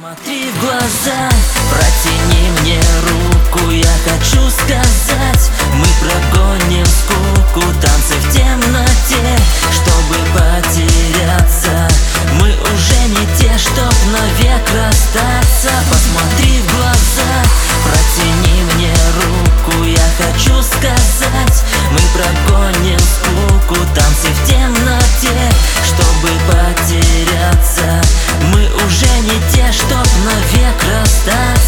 Посмотри в глаза, протяни мне руку, я хочу сказать, мы прогоним скуку, танцы в темноте, чтобы потеряться. Мы уже не те, чтоб навек расстаться. Посмотри в глаза, протяни мне руку, я хочу сказать, мы прогоним скуку, танцы в темноте, чтобы потеряться. Мы уже не те, чтоб навек расстаться.